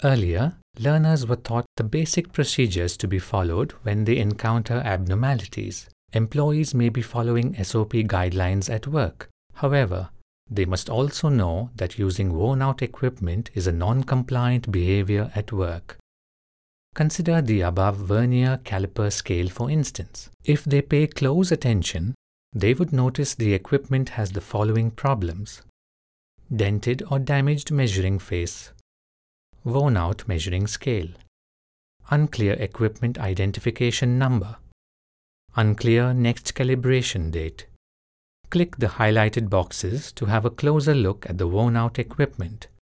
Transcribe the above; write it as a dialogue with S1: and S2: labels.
S1: Earlier, learners were taught the basic procedures to be followed when they encounter abnormalities. Employees may be following SOP guidelines at work. However, they must also know that using worn-out equipment is a non-compliant behavior at work. Consider the above vernier caliper scale for instance. If they pay close attention, they would notice the equipment has the following problems: dented or damaged measuring face, worn-out measuring scale, unclear equipment identification number, unclear next calibration date. Click the highlighted boxes to have a closer look at the worn-out equipment.